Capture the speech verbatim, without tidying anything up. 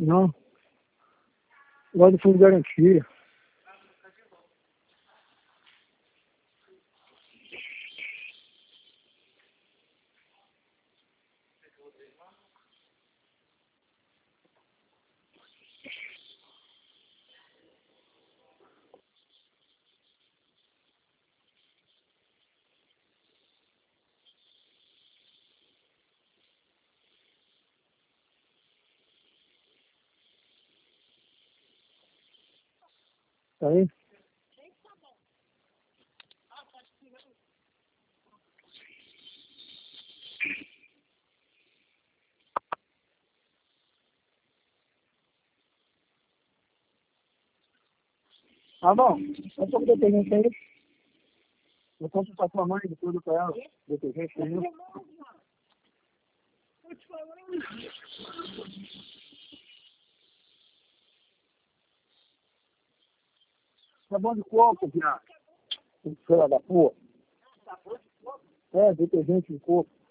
Não. Lá do fundo de garantia. Tá aí? Ah, bom. É um pouco de detergente aí. Eu posso passar a mãe de tudo pra ela. Detergente aí. Sabão de coco, viado. Filha da porra. É, detergente de coco.